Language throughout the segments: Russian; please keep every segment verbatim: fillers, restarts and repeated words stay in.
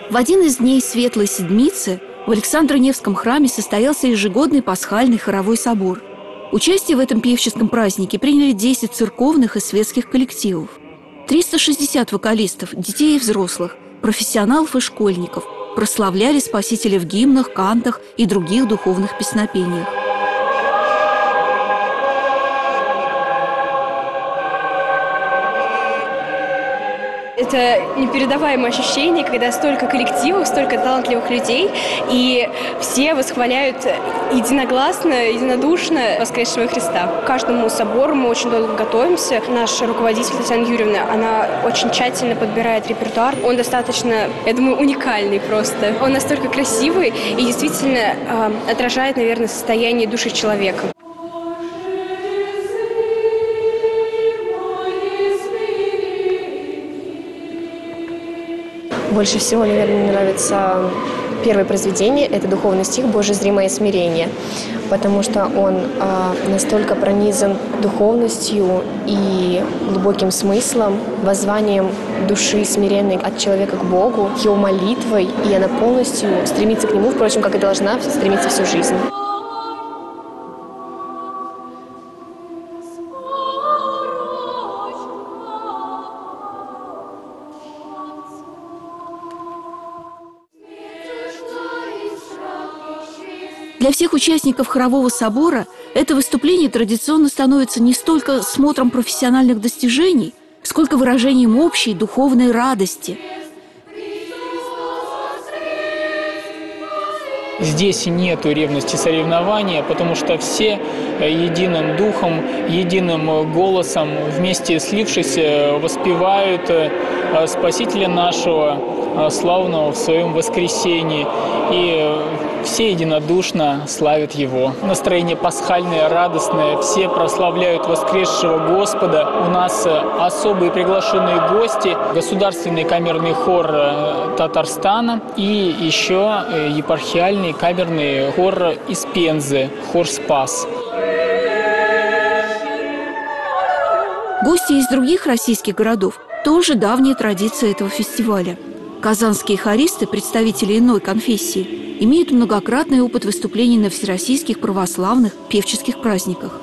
В один из дней Светлой Седмицы в Александро-Невском храме состоялся ежегодный пасхальный хоровой собор. Участие в этом певческом празднике приняли десять церковных и светских коллективов. триста шестьдесят вокалистов, детей и взрослых, профессионалов и школьников прославляли Спасителя в гимнах, кантах и других духовных песнопениях. Это непередаваемое ощущение, когда столько коллективов, столько талантливых людей, и все восхваляют единогласно, единодушно воскресшего Христа. К каждому собору мы очень долго готовимся. Наша руководитель Татьяна Юрьевна, она очень тщательно подбирает репертуар. Он достаточно, я думаю, уникальный просто. Он настолько красивый и действительно э, отражает, наверное, состояние души человека. Больше всего, наверное, мне нравится первое произведение – это духовный стих «Божье зримое смирение», потому что он а, настолько пронизан духовностью и глубоким смыслом, воззванием души смиренной от человека к Богу, его молитвой, и она полностью стремится к Нему, впрочем, как и должна стремиться всю жизнь. Для всех участников хорового собора это выступление традиционно становится не столько смотром профессиональных достижений, сколько выражением общей духовной радости. Здесь нету ревности соревнования, потому что все единым духом, единым голосом, вместе слившись, воспевают Спасителя нашего, славного в своем воскресении. И все единодушно славят Его. Настроение пасхальное, радостное. Все прославляют воскресшего Господа. У нас особые приглашенные гости. Государственный камерный хор Татарстана и еще епархиальный камерный хор из Пензы, хор «Спас». Гости из других российских городов – тоже давняя традиция этого фестиваля. Казанские хористы, представители иной конфессии, имеют многократный опыт выступлений на всероссийских православных певческих праздниках.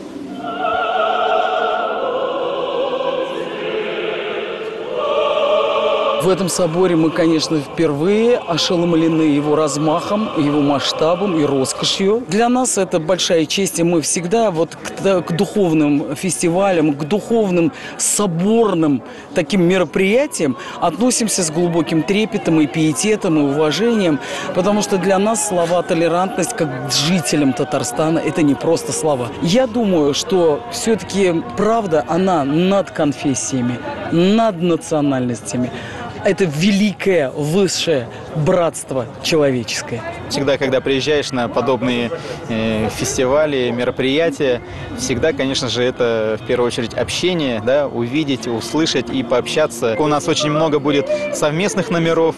В этом соборе мы, конечно, впервые ошеломлены его размахом, его масштабом и роскошью. Для нас это большая честь, и мы всегда вот к, к духовным фестивалям, к духовным соборным таким мероприятиям относимся с глубоким трепетом и пиететом, и уважением, потому что для нас слова «толерантность» как жителям Татарстана – это не просто слова. Я думаю, что все-таки правда, она над конфессиями, над национальностями. Это великое, высшее братство человеческое. Всегда, когда приезжаешь на подобные э, фестивали, мероприятия, всегда, конечно же, это в первую очередь общение, да, увидеть, услышать и пообщаться. У нас очень много будет совместных номеров.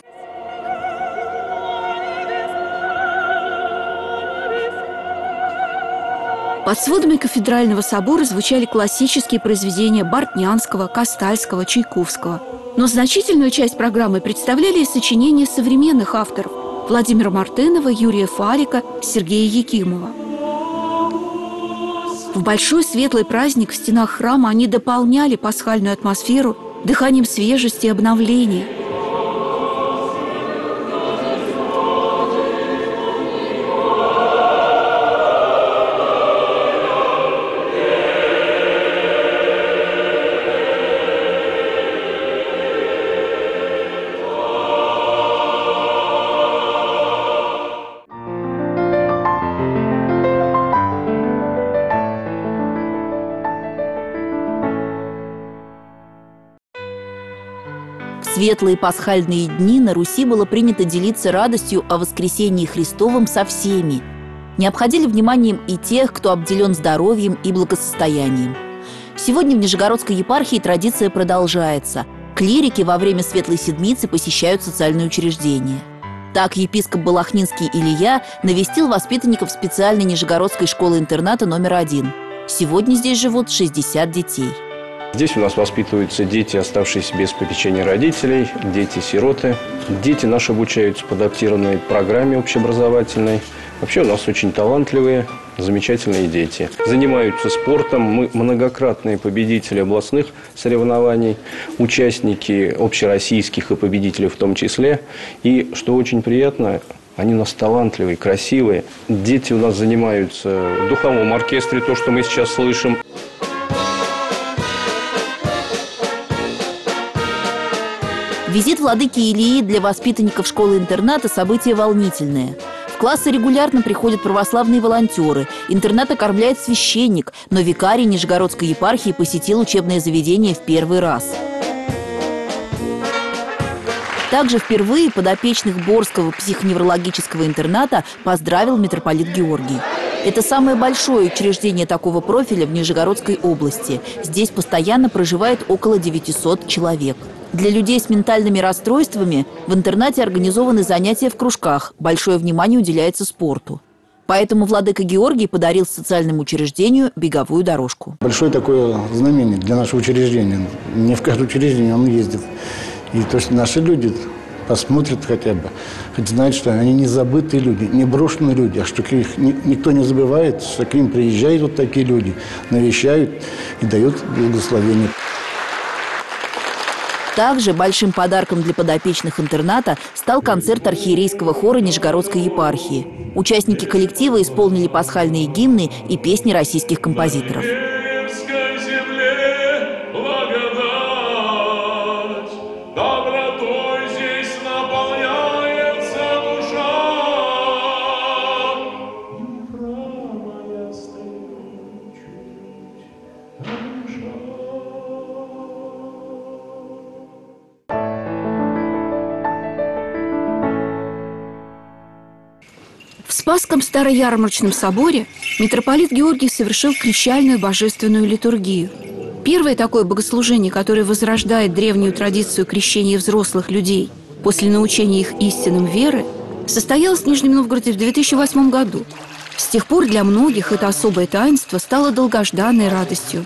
Под сводами кафедрального собора звучали классические произведения Бортнянского, Костальского, Чайковского. Но значительную часть программы представляли и сочинения современных авторов – Владимира Мартынова, Юрия Фарика, Сергея Якимова. В большой светлый праздник в стенах храма они дополняли пасхальную атмосферу дыханием свежести и обновления. В светлые пасхальные дни на Руси было принято делиться радостью о воскресении Христовом со всеми. Не обходили вниманием и тех, кто обделен здоровьем и благосостоянием. Сегодня в Нижегородской епархии традиция продолжается. Клирики во время Светлой Седмицы посещают социальные учреждения. Так епископ Балахнинский Илья навестил воспитанников специальной Нижегородской школы-интерната номер один. Сегодня здесь живут шестьдесят детей. Здесь у нас воспитываются дети, оставшиеся без попечения родителей, дети-сироты. Дети наши обучаются по адаптированной программе общеобразовательной. Вообще у нас очень талантливые, замечательные дети. Занимаются спортом. Мы многократные победители областных соревнований, участники общероссийских и победители в том числе. И, что очень приятно, они у нас талантливые, красивые. Дети у нас занимаются в духовом оркестре, то, что мы сейчас слышим. Визит владыки Илии для воспитанников школы-интерната – событие волнительное. В классы регулярно приходят православные волонтеры, интернат окормляет священник, но викарий Нижегородской епархии посетил учебное заведение в первый раз. Также впервые подопечных Борского психоневрологического интерната поздравил митрополит Георгий. Это самое большое учреждение такого профиля в Нижегородской области. Здесь постоянно проживает около девятисот человек. Для людей с ментальными расстройствами в интернате организованы занятия в кружках, большое внимание уделяется спорту. Поэтому владыка Георгий подарил социальному учреждению беговую дорожку. Большое такое знамение для нашего учреждения. Не в каждое учреждение он ездит. И то, что наши люди посмотрят хотя бы, хоть знают, что они не забытые люди, не брошенные люди, а что их никто не забывает, что к ним приезжают вот такие люди, навещают и дают благословение. Также большим подарком для подопечных интерната стал концерт архиерейского хора Нижегородской епархии. Участники коллектива исполнили пасхальные гимны и песни российских композиторов. В Спасском Староярмарочном соборе митрополит Георгий совершил крещальную божественную литургию. Первое такое богослужение, которое возрождает древнюю традицию крещения взрослых людей после научения их истинам веры, состоялось в Нижнем Новгороде в две тысячи восьмом году. С тех пор для многих это особое таинство стало долгожданной радостью.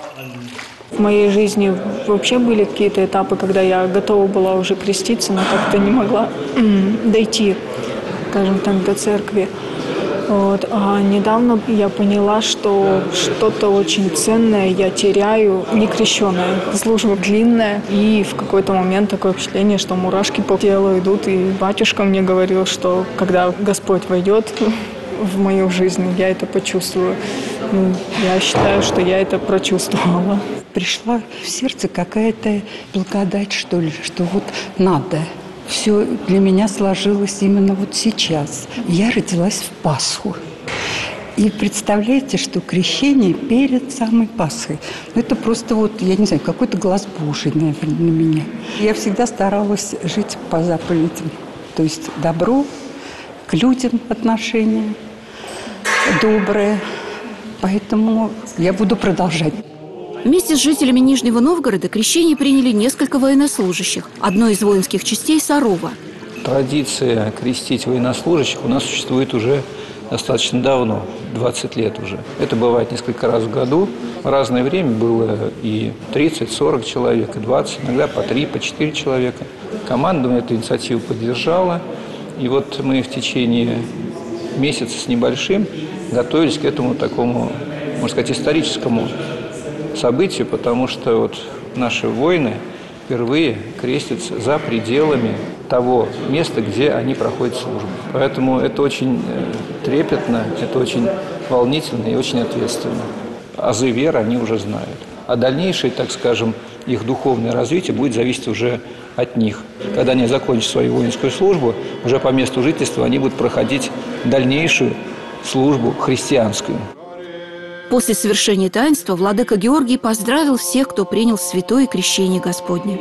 В моей жизни вообще были какие-то этапы, когда я готова была уже креститься, но как-то не могла дойти, скажем так, до церкви. Вот. А недавно я поняла, что что-то очень ценное я теряю, не крещеное. Служба длинная, и в какой-то момент такое впечатление, что мурашки по телу идут. И батюшка мне говорил, что когда Господь войдет в мою жизнь, я это почувствую. Ну, я считаю, что я это прочувствовала. Пришла в сердце какая-то благодать, что ли, что вот надо. Все для меня сложилось именно вот сейчас. Я родилась в Пасху. И представляете, что крещение перед самой Пасхой. Это просто вот, я не знаю, какой-то глаз Божий, наверное, на меня. Я всегда старалась жить по заповедям. То есть добро, к людям отношение доброе. Поэтому я буду продолжать. Вместе с жителями Нижнего Новгорода крещение приняли несколько военнослужащих. Одной из воинских частей – Сарова. Традиция крестить военнослужащих у нас существует уже достаточно давно, двадцать лет уже. Это бывает несколько раз в году. В разное время было и тридцать-сорок человек, и двадцать, иногда по три, по четыре человека. Команда эту инициативу поддержала. И вот мы в течение месяца с небольшим готовились к этому такому, можно сказать, историческому событию, потому что вот наши воины впервые крестятся за пределами того места, где они проходят службу. Поэтому это очень трепетно, это очень волнительно и очень ответственно. Азы веры они уже знают. А дальнейшее, так скажем, их духовное развитие будет зависеть уже от них. Когда они закончат свою воинскую службу, уже по месту жительства они будут проходить дальнейшую службу христианскую. После совершения таинства владыка Георгий поздравил всех, кто принял святое крещение Господне.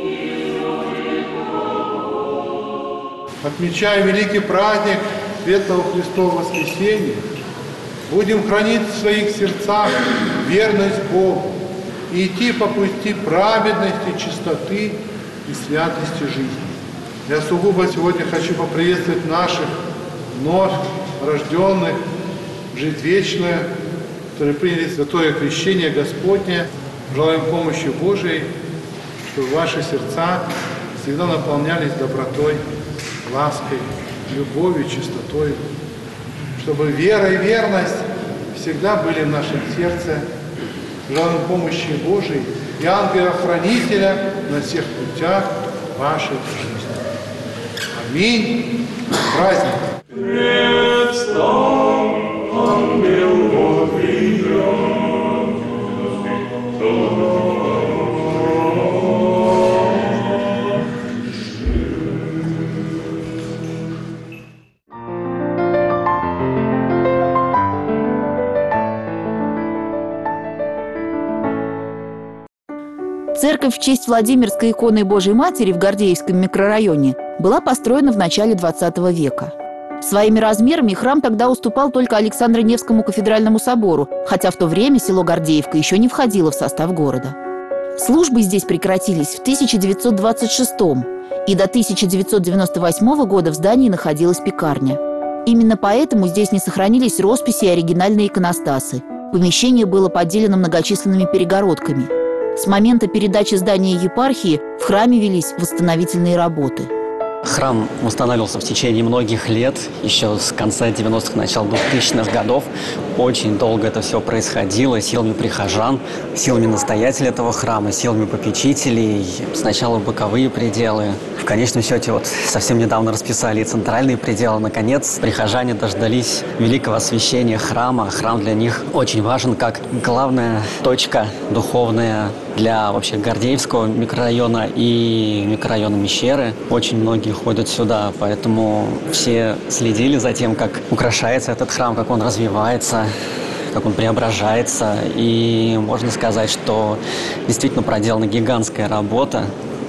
Отмечая великий праздник Светлого Христова Воскресения, будем хранить в своих сердцах верность Богу и идти по пути праведности, чистоты и святости жизни. Я сугубо сегодня хочу поприветствовать наших вновь рожденных в жизнь вечную, которые приняли святое крещение Господне. Желаем помощи Божией, чтобы ваши сердца всегда наполнялись добротой, лаской, любовью, чистотой, чтобы вера и верность всегда были в нашем сердце. Желаем помощи Божией и ангела-хранителя на всех путях вашей жизни. Аминь. Праздник! Церковь в честь Владимирской иконы Божией Матери в Гордеевском микрорайоне была построена в начале двадцатого века. Своими размерами храм тогда уступал только Александро-Невскому кафедральному собору, хотя в то время село Гордеевка еще не входило в состав города. Службы здесь прекратились в тысяча девятьсот двадцать шестом, и до тысяча девятьсот девяносто восьмого года в здании находилась пекарня. Именно поэтому здесь не сохранились росписи и оригинальные иконостасы. Помещение было поделено многочисленными перегородками. С момента передачи здания епархии в храме велись восстановительные работы. Храм восстанавливался в течение многих лет, еще с конца девяностых, начала двухтысячных годов. Очень долго это все происходило силами прихожан, силами настоятеля этого храма, силами попечителей. Сначала боковые пределы. В конечном счете вот совсем недавно расписали и центральные пределы. Наконец, прихожане дождались великого освящения храма. Храм для них очень важен как главная точка духовная для вообще Гордеевского микрорайона и микрорайона Мещеры. Очень многие ходят сюда, поэтому все следили за тем, как украшается этот храм, как он развивается, как он преображается. И можно сказать, что действительно проделана гигантская работа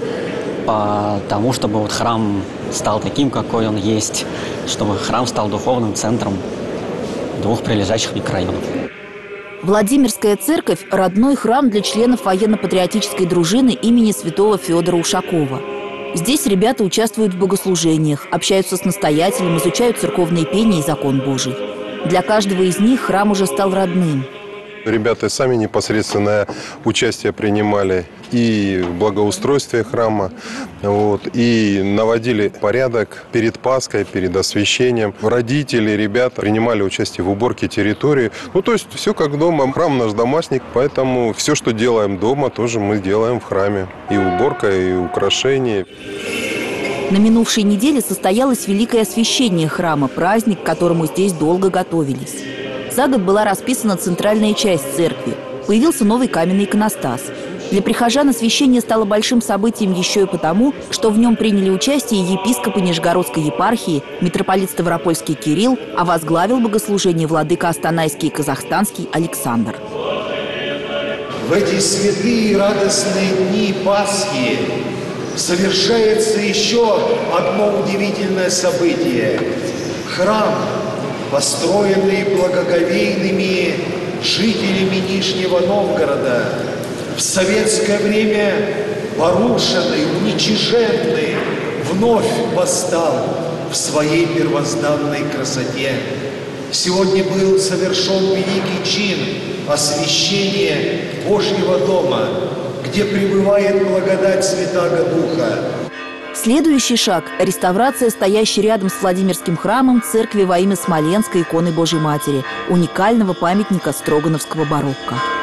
по тому, чтобы вот храм стал таким, какой он есть, чтобы храм стал духовным центром двух прилежащих микрорайонов. Владимирская церковь – родной храм для членов военно-патриотической дружины имени святого Федора Ушакова. Здесь ребята участвуют в богослужениях, общаются с настоятелем, изучают церковные пения и закон Божий. Для каждого из них храм уже стал родным. Ребята сами непосредственное участие принимали и в благоустройстве храма, вот, и наводили порядок перед Пасхой, перед освящением. Родители, ребята принимали участие в уборке территории. Ну, то есть все как дома. Храм наш домашник, поэтому все, что делаем дома, тоже мы делаем в храме. И уборка, и украшения. На минувшей неделе состоялось великое освящение храма, праздник, к которому здесь долго готовились. За год была расписана центральная часть церкви. Появился новый каменный иконостас. Для прихожан освящение стало большим событием еще и потому, что в нем приняли участие епископы Нижегородской епархии, митрополит Ставропольский Кирилл, а возглавил богослужение владыка Астанайский и Казахстанский Александр. В эти святые и радостные дни Пасхи совершается еще одно удивительное событие. Храм, построенный благоговейными жителями Нижнего Новгорода, в советское время порушенный, уничиженный, вновь восстал в своей первозданной красоте. Сегодня был совершен великий чин освящения Божьего дома, где пребывает благодать Святаго Духа. Следующий шаг – реставрация стоящей рядом с Владимирским храмом церкви во имя Смоленской иконы Божьей Матери, уникального памятника строгановского барокко.